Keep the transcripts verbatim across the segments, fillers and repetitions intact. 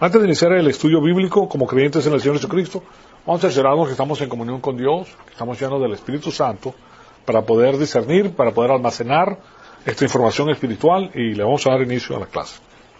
Antes de iniciar el estudio bíblico como creyentes en el Señor Jesucristo, vamos a asegurarnos que estamos en comunión con Dios, que estamos llenos del Espíritu Santo, para poder discernir, para poder almacenar esta información espiritual, y le vamos a dar inicio a la clase.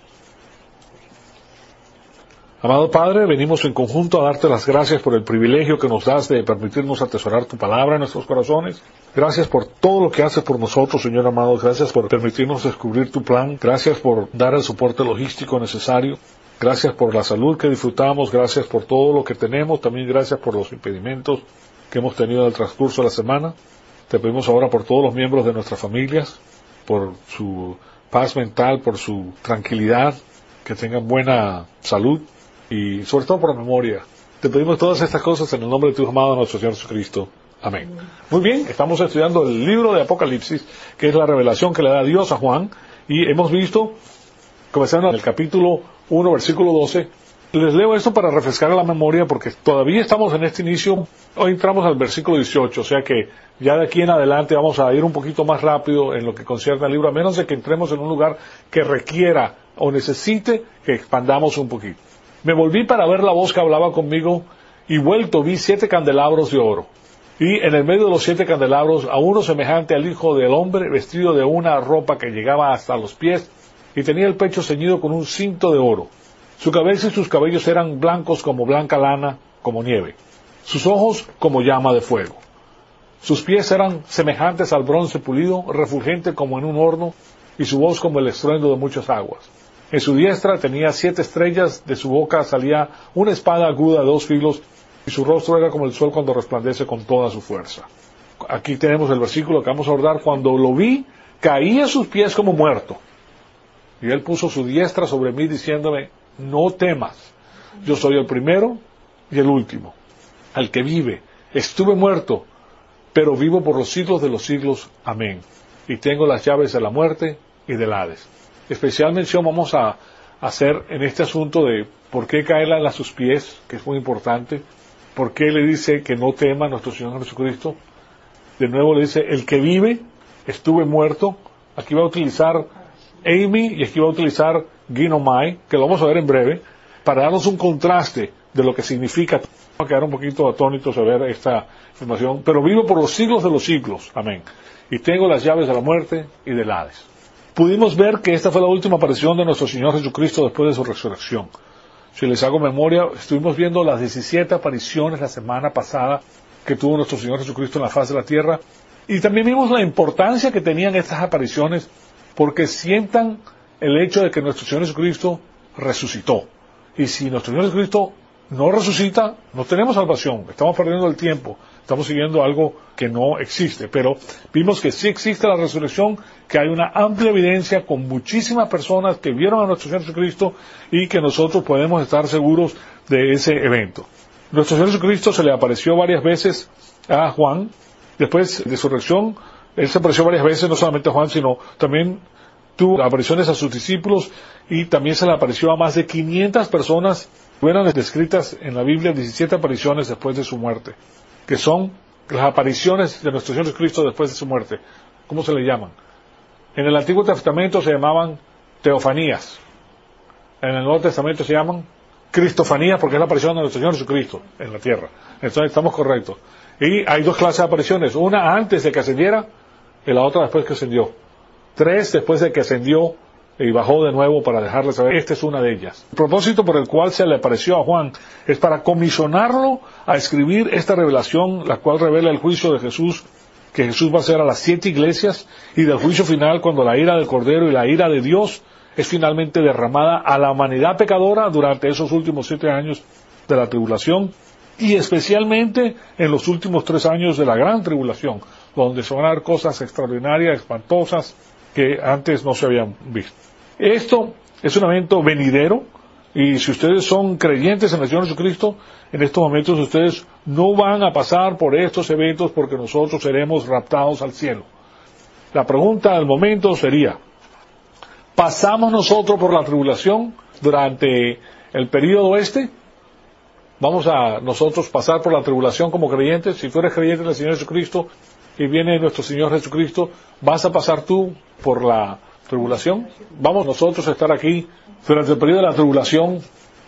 Amado Padre, venimos en conjunto a darte las gracias por el privilegio que nos das de permitirnos atesorar tu palabra en nuestros corazones. Gracias por todo lo que haces por nosotros, Señor amado. Gracias por permitirnos descubrir tu plan. Gracias por dar el soporte logístico necesario. Gracias por la salud que disfrutamos. Gracias por todo lo que tenemos. También gracias por los impedimentos que hemos tenido en el transcurso de la semana. Te pedimos ahora por todos los miembros de nuestras familias, por su paz mental, por su tranquilidad, que tengan buena salud y sobre todo por la memoria. Te pedimos todas estas cosas en el nombre de tu amado nuestro Señor Jesucristo. Amén. Muy bien, estamos estudiando el libro de Apocalipsis, que es la revelación que le da Dios a Juan, y hemos visto, comenzando en el capítulo uno, versículo doce, les leo esto para refrescar la memoria porque todavía estamos en este inicio. Hoy entramos al versículo dieciocho, o sea que ya de aquí en adelante vamos a ir un poquito más rápido en lo que concierne al libro, a menos de que entremos en un lugar que requiera o necesite que expandamos un poquito. Me volví para ver la voz que hablaba conmigo, y vuelto vi siete candelabros de oro. Y en el medio de los siete candelabros a uno semejante al Hijo del Hombre, vestido de una ropa que llegaba hasta los pies, y tenía el pecho ceñido con un cinto de oro. Su cabeza y sus cabellos eran blancos como blanca lana, como nieve. Sus ojos como llama de fuego. Sus pies eran semejantes al bronce pulido, refulgente como en un horno, y su voz como el estruendo de muchas aguas. En su diestra tenía siete estrellas, de su boca salía una espada aguda de dos filos, y su rostro era como el sol cuando resplandece con toda su fuerza. Aquí tenemos el versículo que vamos a abordar. Cuando lo vi, caí a sus pies como muerto. Y él puso su diestra sobre mí diciéndome: no temas, yo soy el primero y el último, el que vive. Estuve muerto, pero vivo por los siglos de los siglos. Amén. Y tengo las llaves de la muerte y del Hades. Especial mención vamos a hacer en este asunto de por qué cae a sus pies, que es muy importante. Por qué le dice que no tema a nuestro Señor Jesucristo. De nuevo le dice: el que vive, estuve muerto. Aquí va a utilizar Amy y aquí va a utilizar Ginomai, que lo vamos a ver en breve, para darnos un contraste de lo que significa. Vamos a quedar un poquito atónitos a ver esta información. Pero vivo por los siglos de los siglos. Amén. Y tengo las llaves de la muerte y del Hades. Pudimos ver que esta fue la última aparición de nuestro Señor Jesucristo después de su resurrección. Si les hago memoria, estuvimos viendo las diecisiete apariciones la semana pasada que tuvo nuestro Señor Jesucristo en la faz de la tierra, y también vimos la importancia que tenían estas apariciones porque sientan el hecho de que nuestro Señor Jesucristo resucitó. Y si nuestro Señor Jesucristo no resucita, no tenemos salvación, estamos perdiendo el tiempo, estamos siguiendo algo que no existe. Pero vimos que sí existe la resurrección, que hay una amplia evidencia con muchísimas personas que vieron a nuestro Señor Jesucristo y que nosotros podemos estar seguros de ese evento. Nuestro Señor Jesucristo se le apareció varias veces a Juan. Después de su resurrección, él se apareció varias veces, no solamente a Juan, sino también tuvo apariciones a sus discípulos, y también se le apareció a más de quinientas personas. Fueron descritas en la Biblia diecisiete apariciones después de su muerte, que son las apariciones de nuestro Señor Jesucristo después de su muerte. ¿Cómo se le llaman? En el Antiguo Testamento se llamaban teofanías. En el Nuevo Testamento se llaman cristofanías, porque es la aparición de nuestro Señor Jesucristo en la tierra. Entonces estamos correctos. Y hay dos clases de apariciones, una antes de que ascendiera y la otra después que ascendió. Tres después de que ascendió y bajó de nuevo para dejarle saber. Esta es una de ellas. El propósito por el cual se le apareció a Juan es para comisionarlo a escribir esta revelación, la cual revela el juicio de Jesús, que Jesús va a hacer a las siete iglesias, y del juicio final cuando la ira del Cordero y la ira de Dios es finalmente derramada a la humanidad pecadora durante esos últimos siete años de la tribulación, y especialmente en los últimos tres años de la gran tribulación, donde se van a dar cosas extraordinarias, espantosas, que antes no se habían visto. Esto es un evento venidero, y si ustedes son creyentes en el Señor Jesucristo, en estos momentos ustedes no van a pasar por estos eventos porque nosotros seremos raptados al cielo. La pregunta del momento sería: ¿pasamos nosotros por la tribulación durante el período este? ¿Vamos a nosotros pasar por la tribulación como creyentes? Si tú eres creyente del Señor Jesucristo y viene nuestro Señor Jesucristo, ¿vas a pasar tú por la tribulación? ¿Vamos nosotros a estar aquí durante el periodo de la tribulación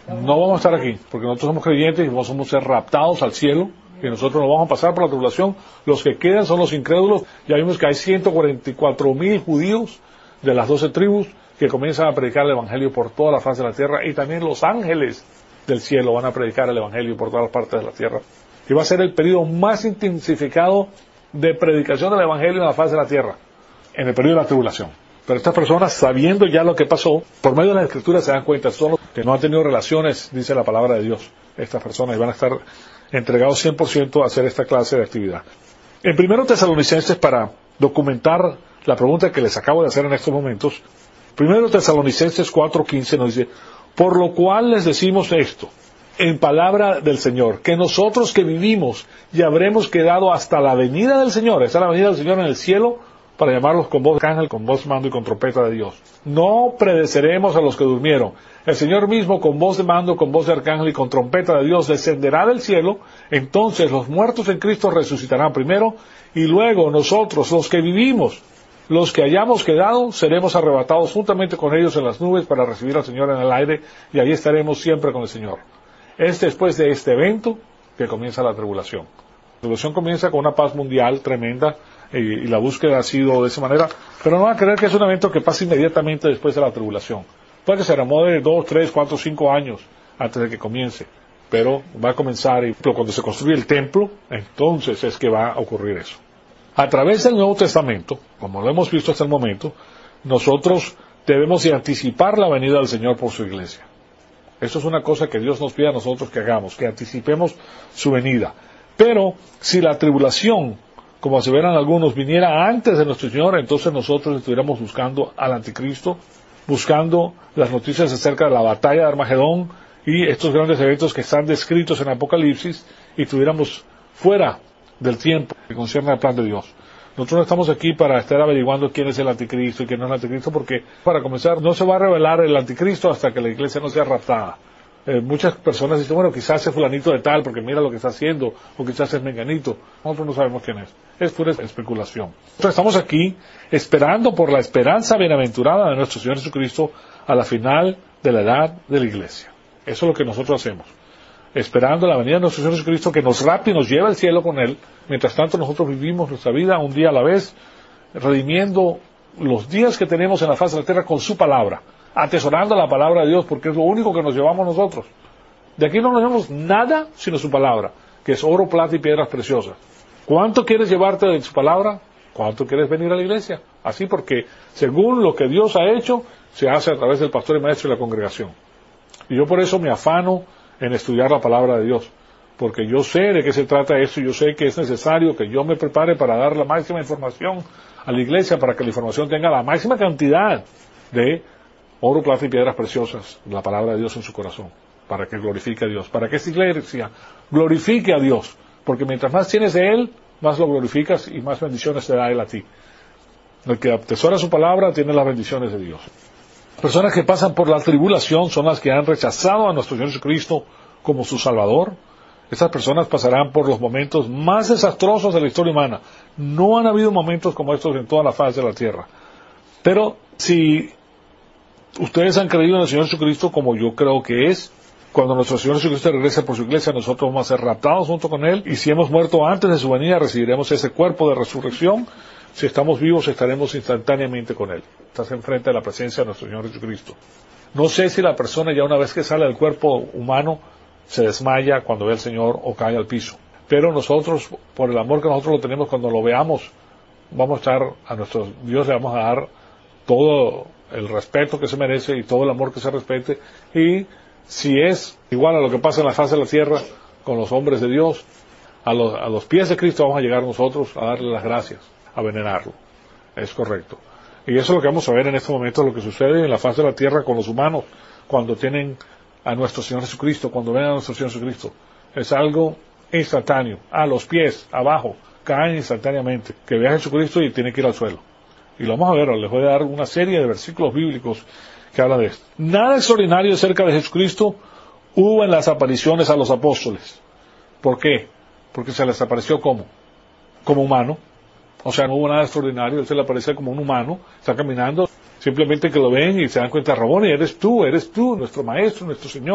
No vamos a estar aquí, porque nosotros somos creyentes y vamos a ser raptados al cielo, y nosotros no vamos a pasar por la tribulación. Los que quedan son los incrédulos. Ya vimos que hay ciento cuarenta y cuatro mil judíos de las doce tribus que comienzan a predicar el Evangelio por toda la faz de la tierra, y también los ángeles del cielo van a predicar el Evangelio por todas las partes de la tierra. Y va a ser el periodo más intensificado de predicación del Evangelio en la faz de la tierra, en el periodo de la tribulación. Pero estas personas, sabiendo ya lo que pasó, por medio de la Escritura se dan cuenta, son los que no han tenido relaciones, dice la palabra de Dios. Estas personas van a estar entregados cien por ciento a hacer esta clase de actividad. En primero Tesalonicenses, para documentar la pregunta que les acabo de hacer en estos momentos, primero Tesalonicenses cuatro quince nos dice: por lo cual les decimos esto, en palabra del Señor, que nosotros que vivimos y habremos quedado hasta la venida del Señor, está la venida del Señor en el cielo, para llamarlos con voz de ángel, con voz, mando y con trompeta de Dios. No predeceremos a los que durmieron. El Señor mismo, con voz de mando, con voz de arcángel y con trompeta de Dios, descenderá del cielo. Entonces los muertos en Cristo resucitarán primero, y luego nosotros, los que vivimos, los que hayamos quedado, seremos arrebatados juntamente con ellos en las nubes para recibir al Señor en el aire, y allí estaremos siempre con el Señor. Es después de este evento que comienza la tribulación. La tribulación comienza con una paz mundial tremenda, y la búsqueda ha sido de esa manera, pero no van a creer que es un evento que pasa inmediatamente después de la tribulación. Puede que se remode dos, tres, cuatro, cinco años antes de que comience, pero va a comenzar, y cuando se construye el templo, entonces es que va a ocurrir eso. A través del Nuevo Testamento, como lo hemos visto hasta el momento, nosotros debemos de anticipar la venida del Señor por su iglesia. Eso es una cosa que Dios nos pide a nosotros que hagamos, que anticipemos su venida. Pero si la tribulación, como aseveran algunos, viniera antes de nuestro Señor, entonces nosotros estuviéramos buscando al anticristo, buscando las noticias acerca de la batalla de Armagedón y estos grandes eventos que están descritos en Apocalipsis, y estuviéramos fuera del tiempo que concierne al plan de Dios. Nosotros no estamos aquí para estar averiguando quién es el anticristo y quién no es el anticristo, porque, para comenzar, no se va a revelar el anticristo hasta que la iglesia no sea raptada. Eh, muchas personas dicen, bueno, quizás es fulanito de tal, porque mira lo que está haciendo, o quizás es menganito. Nosotros no sabemos quién es. Es pura especulación. Nosotros estamos aquí esperando por la esperanza bienaventurada de nuestro Señor Jesucristo a la final de la edad de la iglesia. Eso es lo que nosotros hacemos. Esperando la venida de nuestro Señor Jesucristo, que nos rapte y nos lleve al cielo con Él. Mientras tanto, nosotros vivimos nuestra vida un día a la vez, redimiendo los días que tenemos en la faz de la tierra con su palabra, atesorando la palabra de Dios, porque es lo único que nos llevamos nosotros. De aquí no nos llevamos nada sino su palabra, que es oro, plata y piedras preciosas. ¿Cuánto quieres llevarte de su palabra? ¿Cuánto quieres venir a la iglesia? Así, porque según lo que Dios ha hecho, se hace a través del pastor y maestro de la congregación. Y yo por eso me afano en estudiar la palabra de Dios, porque yo sé de qué se trata esto, y yo sé que es necesario que yo me prepare para dar la máxima información a la iglesia, para que la información tenga la máxima cantidad de oro, plata y piedras preciosas, la palabra de Dios en su corazón, para que glorifique a Dios, para que esta iglesia glorifique a Dios, porque mientras más tienes de Él, más lo glorificas y más bendiciones te da Él a ti. El que atesora su palabra tiene las bendiciones de Dios. Personas que pasan por la tribulación son las que han rechazado a nuestro Señor Jesucristo como su Salvador. Estas personas pasarán por los momentos más desastrosos de la historia humana. No han habido momentos como estos en toda la faz de la tierra. Pero si ustedes han creído en el Señor Jesucristo, como yo creo que es, cuando nuestro Señor Jesucristo regrese por su iglesia, nosotros vamos a ser raptados junto con Él, y si hemos muerto antes de su venida, recibiremos ese cuerpo de resurrección. Si estamos vivos, estaremos instantáneamente con Él. Estás enfrente de la presencia de nuestro Señor Jesucristo. No sé si la persona, ya una vez que sale del cuerpo humano, se desmaya cuando ve al Señor o cae al piso. Pero nosotros, por el amor que nosotros lo tenemos, cuando lo veamos, vamos a estar a nuestro Dios, le vamos a dar todo el respeto que se merece y todo el amor que se respete. Y si es igual a lo que pasa en la faz de la tierra con los hombres de Dios, a los, a los pies de Cristo vamos a llegar nosotros a darle las gracias, a venerarlo. Es correcto. Y eso es lo que vamos a ver en este momento, lo que sucede en la faz de la tierra con los humanos, cuando tienen a nuestro Señor Jesucristo, cuando ven a nuestro Señor Jesucristo. Es algo instantáneo, a los pies, abajo, caen instantáneamente, que ve a Jesucristo y tiene que ir al suelo. Y lo vamos a ver, les voy a dar una serie de versículos bíblicos que hablan de esto. Nada extraordinario acerca de Jesucristo hubo en las apariciones a los apóstoles. ¿Por qué? Porque se les apareció como, como humano. O sea, no hubo nada extraordinario, Él se le aparece como un humano, está caminando, simplemente que lo ven y se dan cuenta, Raboni, eres tú, eres tú, nuestro maestro, nuestro Señor.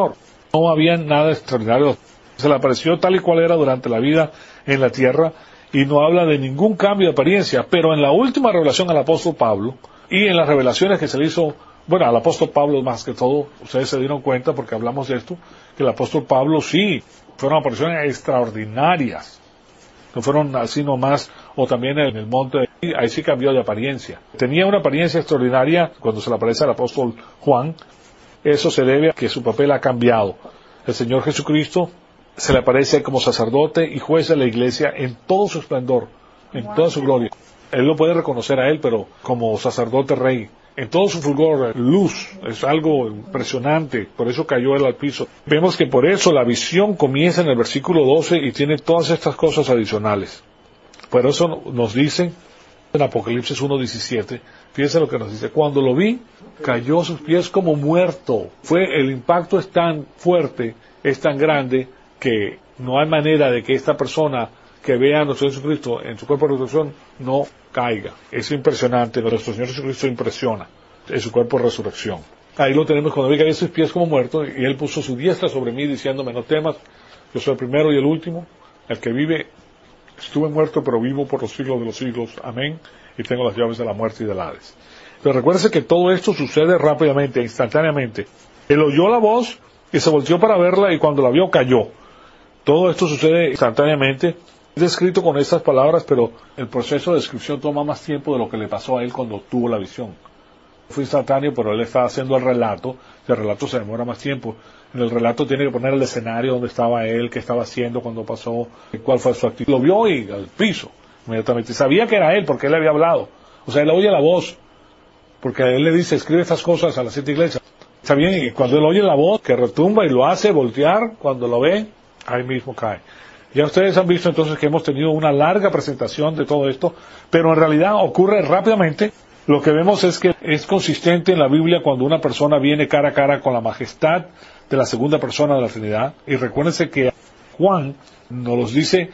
No había nada extraordinario. Se le apareció tal y cual era durante la vida en la tierra y no habla de ningún cambio de apariencia. Pero en la última revelación al apóstol Pablo y en las revelaciones que se le hizo, bueno, al apóstol Pablo más que todo, ustedes se dieron cuenta porque hablamos de esto, que el apóstol Pablo sí, fueron apariciones extraordinarias. No fueron así nomás, o también en el monte, ahí sí cambió de apariencia. Tenía una apariencia extraordinaria cuando se le aparece al apóstol Juan. Eso se debe a que su papel ha cambiado. El Señor Jesucristo se le aparece como sacerdote y juez de la iglesia en todo su esplendor, en wow. toda su gloria. Él lo puede reconocer a él, pero como sacerdote rey, en todo su fulgor, luz, es algo impresionante, por eso cayó él al piso. Vemos que por eso la visión comienza en el versículo doce y tiene todas estas cosas adicionales. Por eso nos dice en Apocalipsis uno diecisiete, fíjense lo que nos dice, cuando lo vi, cayó a sus pies como muerto. Fue, el impacto es tan fuerte, es tan grande, que no hay manera de que esta persona que vea a nuestro Jesucristo en su cuerpo de resurrección no caiga. Es impresionante, nuestro Señor Jesucristo impresiona en su cuerpo de resurrección. Ahí lo tenemos cuando vi caer sus pies como muerto, y él puso su diestra sobre mí diciéndome, no temas, yo soy el primero y el último, el que vive. Estuve muerto, pero vivo por los siglos de los siglos. Amén. Y tengo las llaves de la muerte y del Hades. Pero recuérdese que todo esto sucede rápidamente, instantáneamente. Él oyó la voz y se volteó para verla, y cuando la vio cayó. Todo esto sucede instantáneamente. Es descrito con estas palabras, pero el proceso de descripción toma más tiempo de lo que le pasó a él cuando tuvo la visión. Fue instantáneo, pero él está haciendo el relato. El relato se demora más tiempo. En el relato tiene que poner el escenario donde estaba él, qué estaba haciendo cuando pasó, cuál fue su actitud. Lo vio y al piso, inmediatamente. Sabía que era él porque él le había hablado. O sea, él oye la voz, porque él le dice, escribe estas cosas a las siete iglesias. Está bien, y cuando él oye la voz, que retumba y lo hace voltear, cuando lo ve, ahí mismo cae. Ya ustedes han visto entonces que hemos tenido una larga presentación de todo esto, pero en realidad ocurre rápidamente. Lo que vemos es que es consistente en la Biblia cuando una persona viene cara a cara con la majestad de la segunda persona de la Trinidad. Y recuérdense que Juan nos dice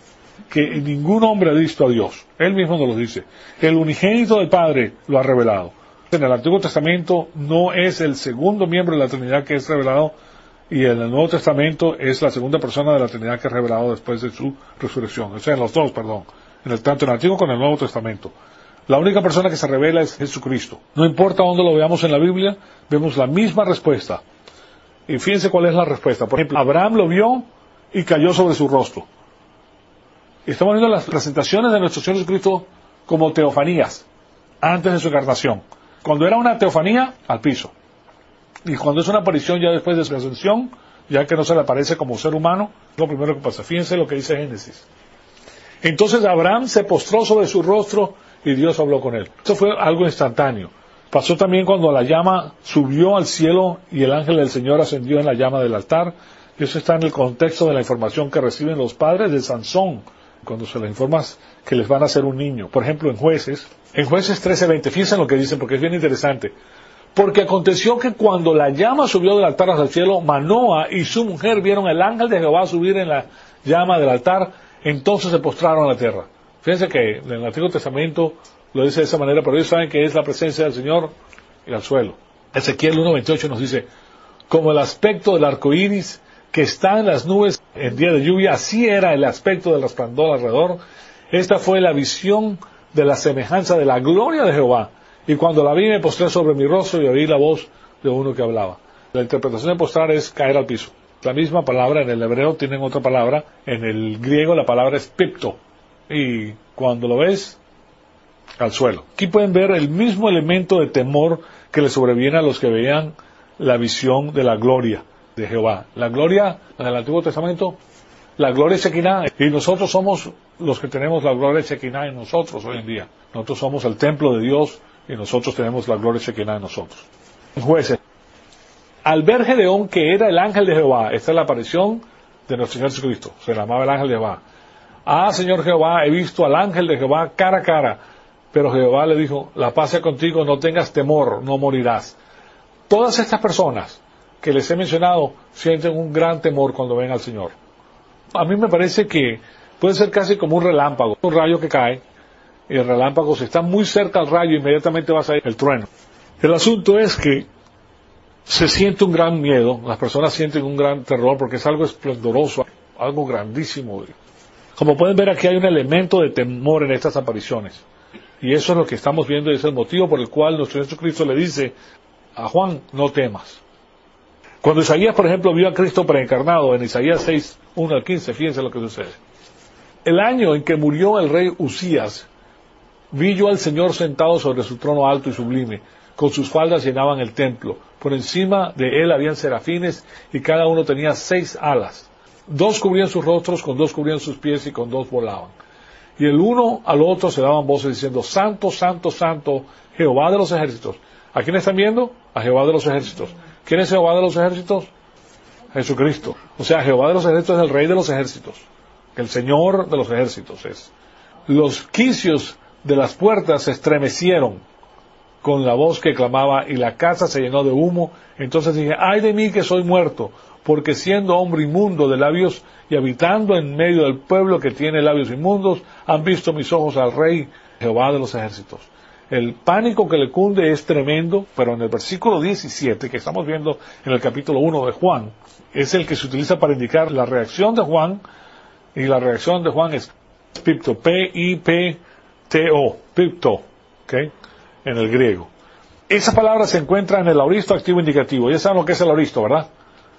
que ningún hombre ha visto a Dios. Él mismo nos lo dice. El unigénito del Padre lo ha revelado. En el Antiguo Testamento no es el segundo miembro de la Trinidad que es revelado, y en el Nuevo Testamento es la segunda persona de la Trinidad que es revelado después de su resurrección. O sea, en los dos, perdón. En el, tanto en el Antiguo como en el Nuevo Testamento. La única persona que se revela es Jesucristo. No importa dónde lo veamos en la Biblia, vemos la misma respuesta. Y fíjense cuál es la respuesta. Por ejemplo, Abraham lo vio y cayó sobre su rostro. Estamos viendo las presentaciones de nuestro Señor Jesucristo como teofanías, antes de su encarnación. Cuando era una teofanía, al piso. Y cuando es una aparición ya después de su ascensión, ya que no se le aparece como ser humano, es lo primero que pasa. Fíjense lo que dice Génesis. Entonces Abraham se postró sobre su rostro y Dios habló con él. Eso fue algo instantáneo. Pasó también cuando la llama subió al cielo y el ángel del Señor ascendió en la llama del altar. Y eso está en el contexto de la información que reciben los padres de Sansón, cuando se les informa que les van a hacer un niño. Por ejemplo, en Jueces, en Jueces trece veinte, fíjense lo que dicen porque es bien interesante. Porque aconteció que cuando la llama subió del altar hacia el cielo, Manoa y su mujer vieron el ángel de Jehová subir en la llama del altar, entonces se postraron a la tierra. Fíjense que en el Antiguo Testamento lo dice de esa manera, pero ellos saben que es la presencia del Señor y al suelo. Ezequiel uno veintiocho nos dice, como el aspecto del arco iris que está en las nubes en día de lluvia, así era el aspecto del resplandor alrededor. Esta fue la visión de la semejanza de la gloria de Jehová. Y cuando la vi me postré sobre mi rostro y oí la voz de uno que hablaba. La interpretación de postrar es caer al piso. La misma palabra en el hebreo tienen otra palabra. En el griego la palabra es pipto. Y cuando lo ves, al suelo. Aquí pueden ver el mismo elemento de temor que le sobreviene a los que veían la visión de la gloria de Jehová. La gloria en el Antiguo Testamento, la gloria Shekinah, y nosotros somos los que tenemos la gloria Shekinah en nosotros hoy en día. Nosotros somos el templo de Dios y nosotros tenemos la gloria Shekinah en nosotros. En Jueces, al ver Gedeón que era el ángel de Jehová, esta es la aparición de nuestro Señor Jesucristo, se llamaba el ángel de Jehová. Ah, Señor Jehová, he visto al ángel de Jehová cara a cara. Pero Jehová le dijo, la paz sea contigo, no tengas temor, no morirás. Todas estas personas que les he mencionado sienten un gran temor cuando ven al Señor. A mí me parece que puede ser casi como un relámpago, un rayo que cae, y el relámpago, si está muy cerca al rayo, inmediatamente va a salir el trueno. El asunto es que se siente un gran miedo, las personas sienten un gran terror porque es algo esplendoroso, algo grandísimo. Como pueden ver, aquí hay un elemento de temor en estas apariciones. Y eso es lo que estamos viendo y es el motivo por el cual nuestro Señor Jesucristo le dice a Juan, no temas. Cuando Isaías, por ejemplo, vio a Cristo preencarnado, en Isaías seis, uno al quince, fíjense lo que sucede. El año en que murió el rey Usías, vi yo al Señor sentado sobre su trono alto y sublime, con sus faldas llenaban el templo. Por encima de él habían serafines, y cada uno tenía seis alas. Dos cubrían sus rostros, con dos cubrían sus pies, y con dos volaban. Y el uno al otro se daban voces diciendo, Santo, Santo, Santo, Jehová de los ejércitos. ¿A quién están viendo? A Jehová de los ejércitos. ¿Quién es Jehová de los ejércitos? Jesucristo. O sea, Jehová de los ejércitos es el rey de los ejércitos. El Señor de los ejércitos es. Los quicios de las puertas se estremecieron con la voz que clamaba y la casa se llenó de humo. Entonces dije, ay de mí que soy muerto, porque siendo hombre inmundo de labios y habitando en medio del pueblo que tiene labios inmundos, han visto mis ojos al Rey, Jehová de los ejércitos. El pánico que le cunde es tremendo, pero en el versículo diecisiete, que estamos viendo en el capítulo uno de Juan, es el que se utiliza para indicar la reacción de Juan, y la reacción de Juan es pipto, P I P T O, pipto, ¿okay? En el griego. Esa palabra se encuentra en el aoristo activo indicativo. Ya saben lo que es el aoristo, ¿verdad?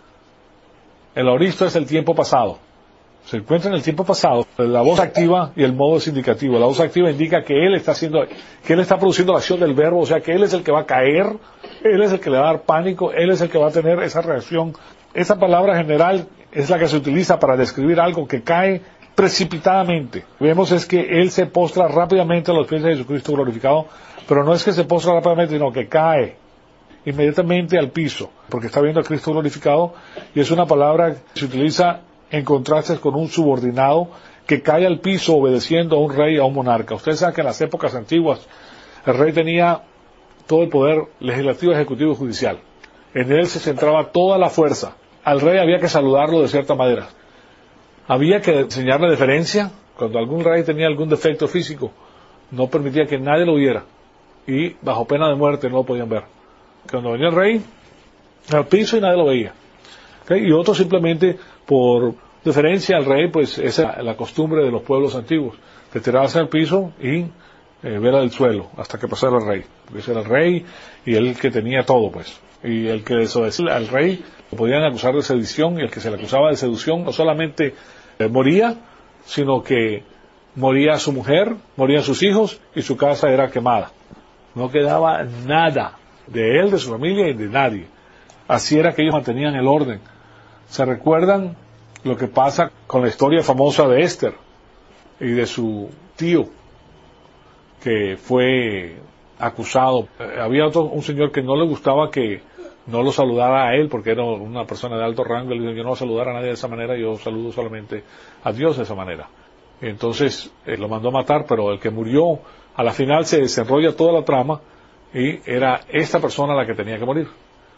El aoristo es el tiempo pasado. Se encuentra en el tiempo pasado. La voz activa y el modo es indicativo. La voz activa indica que él está haciendo, que él está produciendo la acción del verbo, o sea que él es el que va a caer, él es el que le va a dar pánico, él es el que va a tener esa reacción. Esa palabra general es la que se utiliza para describir algo que cae precipitadamente. Vemos es que él se postra rápidamente a los pies de Jesucristo glorificado, pero no es que se postra rápidamente, sino que cae inmediatamente al piso, porque está viendo a Cristo glorificado, y es una palabra que se utiliza en contrastes con un subordinado que cae al piso obedeciendo a un rey, a un monarca. Ustedes saben que en las épocas antiguas el rey tenía todo el poder legislativo, ejecutivo y judicial. En él se centraba toda la fuerza. Al rey había que saludarlo de cierta manera. Había que enseñarle deferencia. Cuando algún rey tenía algún defecto físico, no permitía que nadie lo viera, y bajo pena de muerte no lo podían ver. Cuando venía el rey, al piso y nadie lo veía. ¿Okay? Y otros simplemente por deferencia al rey, pues esa es la costumbre de los pueblos antiguos, de tirarse al piso y eh, ver al suelo hasta que pasara el rey, porque ese era el rey y él que tenía todo, pues. Y el que desobedecía al rey lo podían acusar de sedición, y el que se le acusaba de seducción no solamente eh, moría, sino que moría su mujer, morían sus hijos y su casa era quemada. No quedaba nada de él, de su familia y de nadie. Así era que ellos mantenían el orden. ¿Se recuerdan lo que pasa con la historia famosa de Esther y de su tío que fue acusado? Eh, había otro, un señor que no le gustaba que no lo saludara a él porque era una persona de alto rango. Él dijo, yo no voy a saludar a nadie de esa manera, yo saludo solamente a Dios de esa manera. Entonces eh, lo mandó a matar, pero el que murió, a la final se desenrolla toda la trama y era esta persona la que tenía que morir.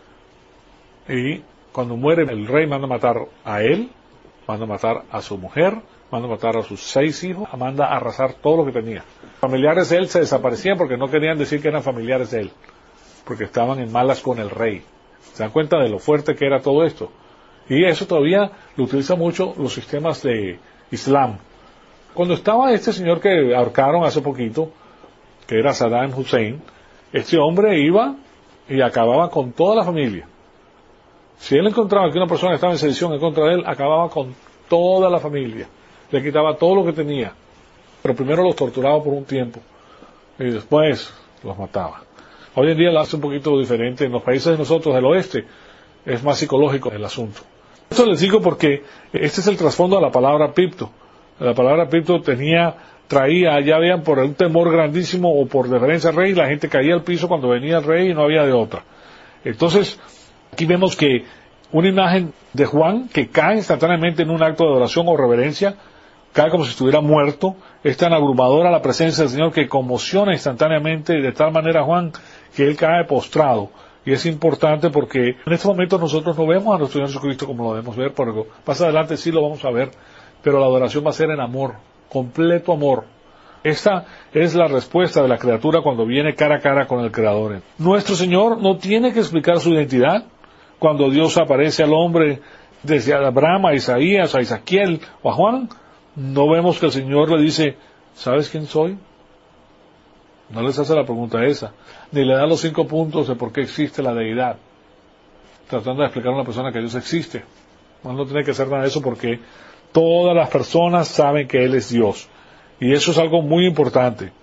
Y cuando muere el rey manda a matar a él, manda a matar a su mujer, manda a matar a sus seis hijos, manda a arrasar todo lo que tenía. Familiares de él se desaparecían porque no querían decir que eran familiares de él, porque estaban en malas con el rey. ¿Se dan cuenta de lo fuerte que era todo esto? Y eso todavía lo utilizan mucho los sistemas de Islam. Cuando estaba este señor que ahorcaron hace poquito, que era Saddam Hussein, este hombre iba y acababa con toda la familia. Si él encontraba que una persona estaba en sedición en contra de él, acababa con toda la familia. Le quitaba todo lo que tenía. Pero primero los torturaba por un tiempo y después los mataba. Hoy en día lo hace un poquito diferente. En los países de nosotros del oeste es más psicológico el asunto. Esto les digo porque este es el trasfondo de la palabra pipto. La palabra pipto tenía, traía, ya vean, por un temor grandísimo o por deferencia al rey, la gente caía al piso cuando venía el rey y no había de otra. Entonces, aquí vemos que una imagen de Juan que cae instantáneamente en un acto de adoración o reverencia, cae como si estuviera muerto, es tan abrumadora la presencia del Señor que conmociona instantáneamente de tal manera a Juan que él cae postrado. Y es importante porque en estos momentos nosotros no vemos a nuestro Señor Jesucristo como lo debemos ver, porque más adelante sí lo vamos a ver, pero la adoración va a ser en amor, completo amor. Esta es la respuesta de la criatura cuando viene cara a cara con el Creador. Nuestro Señor no tiene que explicar su identidad, cuando Dios aparece al hombre, desde Abraham a Isaías, a Ezequiel o a Juan, no vemos que el Señor le dice, ¿sabes quién soy? No les hace la pregunta esa, ni le da los cinco puntos de por qué existe la deidad, tratando de explicar a una persona que Dios existe. No, no tiene que hacer nada de eso porque todas las personas saben que Él es Dios. Y eso es algo muy importante.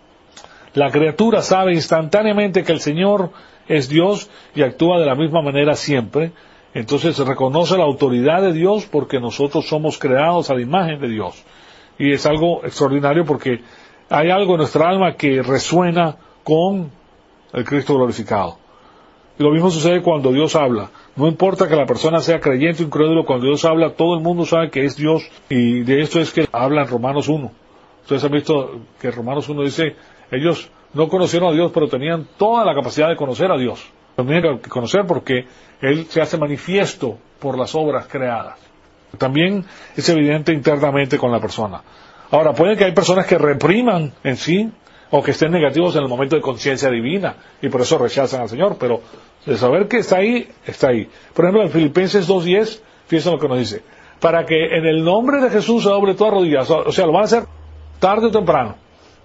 La criatura sabe instantáneamente que el Señor es Dios y actúa de la misma manera siempre. Entonces reconoce la autoridad de Dios porque nosotros somos creados a la imagen de Dios. Y es algo extraordinario porque hay algo en nuestra alma que resuena con el Cristo glorificado. Y lo mismo sucede cuando Dios habla. No importa que la persona sea creyente o incrédulo, cuando Dios habla, todo el mundo sabe que es Dios. Y de esto es que habla en Romanos uno. Ustedes han visto que Romanos uno dice, ellos no conocieron a Dios, pero tenían toda la capacidad de conocer a Dios. Lo tenían que conocer porque Él se hace manifiesto por las obras creadas. También es evidente internamente con la persona. Ahora, puede que hay personas que repriman en sí, o que estén negativos en el momento de conciencia divina, y por eso rechazan al Señor, pero de saber que está ahí, está ahí. Por ejemplo, en Filipenses dos diez, fíjense lo que nos dice, para que en el nombre de Jesús se doble toda rodilla, o sea, lo van a hacer tarde o temprano,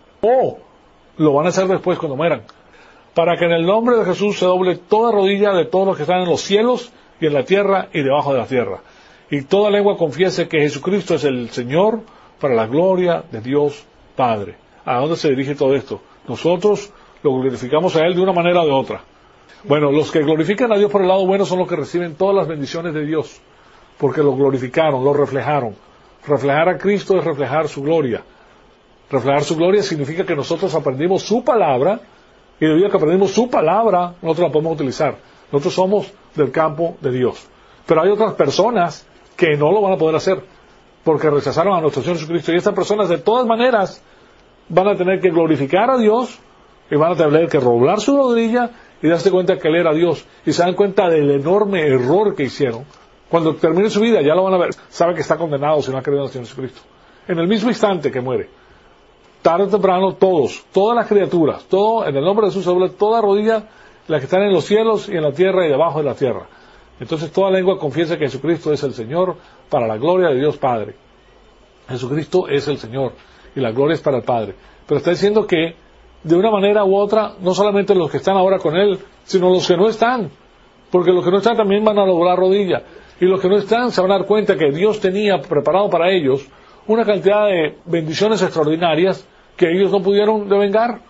o lo van a hacer después cuando mueran, para que en el nombre de Jesús se doble toda rodilla de todos los que están en los cielos, y en la tierra, y debajo de la tierra, y toda lengua confiese que Jesucristo es el Señor, para la gloria de Dios Padre. ¿A dónde se dirige todo esto? Nosotros lo glorificamos a Él de una manera o de otra. Bueno, los que glorifican a Dios por el lado bueno son los que reciben todas las bendiciones de Dios, porque lo glorificaron, lo reflejaron. Reflejar a Cristo es reflejar su gloria. Reflejar su gloria significa que nosotros aprendimos su palabra, y debido a que aprendimos su palabra, nosotros la podemos utilizar. Nosotros somos del campo de Dios. Pero hay otras personas que no lo van a poder hacer, porque rechazaron a nuestro Señor Jesucristo, y estas personas de todas maneras van a tener que glorificar a Dios, y van a tener que doblar su rodilla, y darse cuenta que Él era Dios, y se dan cuenta del enorme error que hicieron. Cuando termine su vida, ya lo van a ver, sabe que está condenado si no ha creído en el Señor Jesucristo. En el mismo instante que muere, tarde o temprano, todos, todas las criaturas, todo, en el nombre de Jesús se doble toda rodilla, las que están en los cielos y en la tierra y debajo de la tierra. Entonces toda lengua confiesa que Jesucristo es el Señor, para la gloria de Dios Padre. Jesucristo es el Señor, y la gloria es para el Padre. Pero está diciendo que, de una manera u otra, no solamente los que están ahora con Él, sino los que no están. Porque los que no están también van a doblar rodilla. Y los que no están se van a dar cuenta que Dios tenía preparado para ellos una cantidad de bendiciones extraordinarias que ellos no pudieron devengar.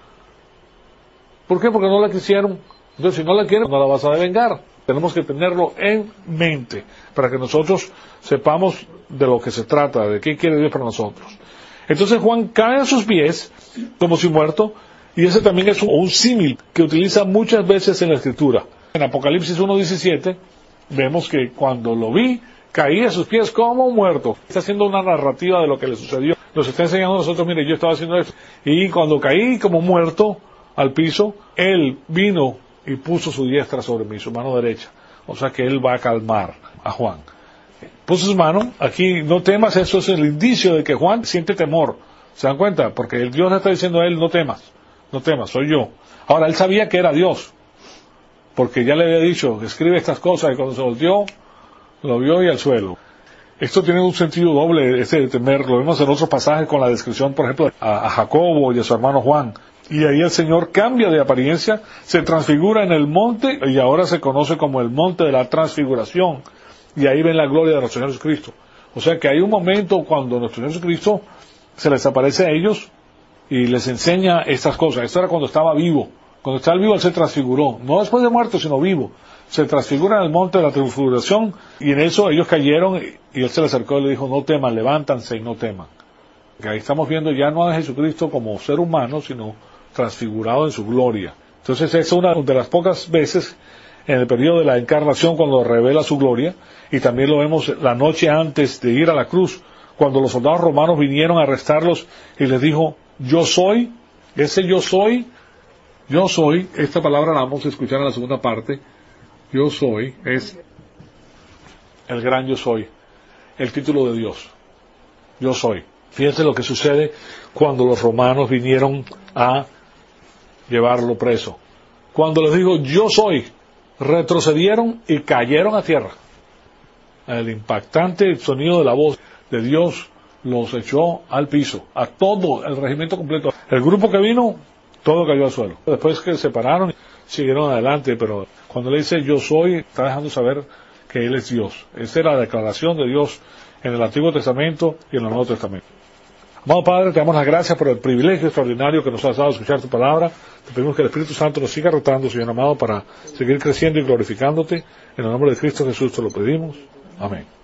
¿Por qué? Porque no la quisieron. Entonces, si no la quieren, no la vas a devengar. Tenemos que tenerlo en mente para que nosotros sepamos de lo que se trata, de qué quiere Dios para nosotros. Entonces Juan cae a sus pies como si muerto, y ese también es un, un símil que utiliza muchas veces en la Escritura. En Apocalipsis uno diecisiete vemos que cuando lo vi, caí a sus pies como muerto. Está haciendo una narrativa de lo que le sucedió. Nos está enseñando a nosotros, mire, yo estaba haciendo esto. Y cuando caí como muerto al piso, Él vino y puso su diestra sobre mí, su mano derecha. O sea que Él va a calmar a Juan. Puso su mano, aquí no temas, eso es el indicio de que Juan siente temor. ¿Se dan cuenta? Porque el Dios le está diciendo a él, no temas, no temas, soy yo. Ahora, él sabía que era Dios, porque ya le había dicho, escribe estas cosas, y cuando se volteó, lo vio y al suelo. Esto tiene un sentido doble, este de temer, lo vemos en otros pasajes con la descripción, por ejemplo, a, a Jacobo y a su hermano Juan. Y ahí el Señor cambia de apariencia, se transfigura en el monte, y ahora se conoce como el monte de la transfiguración. Y ahí ven la gloria de nuestro Señor Jesucristo. O sea que hay un momento cuando nuestro Señor Jesucristo se les aparece a ellos y les enseña estas cosas. Esto era cuando estaba vivo. Cuando estaba vivo, Él se transfiguró. No después de muerto, sino vivo. Se transfigura en el monte de la transfiguración, y en eso ellos cayeron, y Él se les acercó y le dijo, no teman, levántanse y no teman. Que ahí estamos viendo ya no a Jesucristo como ser humano, sino transfigurado en su gloria. Entonces es una de las pocas veces en el periodo de la encarnación cuando revela su gloria, y también lo vemos la noche antes de ir a la cruz, cuando los soldados romanos vinieron a arrestarlos y les dijo, yo soy, ese yo soy, yo soy, esta palabra la vamos a escuchar en la segunda parte, yo soy, es el gran yo soy, el título de Dios, yo soy. Fíjense lo que sucede cuando los romanos vinieron a llevarlo preso. Cuando les dijo, yo soy, retrocedieron y cayeron a tierra. El impactante sonido de la voz de Dios los echó al piso, a todo el regimiento completo. El grupo que vino, todo cayó al suelo. Después que se separaron, siguieron adelante, pero cuando le dice yo soy, está dejando saber que Él es Dios. Esta es la declaración de Dios en el Antiguo Testamento y en el Nuevo Testamento. Amado Padre, te damos las gracias por el privilegio extraordinario que nos has dado de escuchar tu palabra. Te pedimos que el Espíritu Santo nos siga retando, Señor amado, para seguir creciendo y glorificándote. En el nombre de Cristo Jesús te lo pedimos. Amén.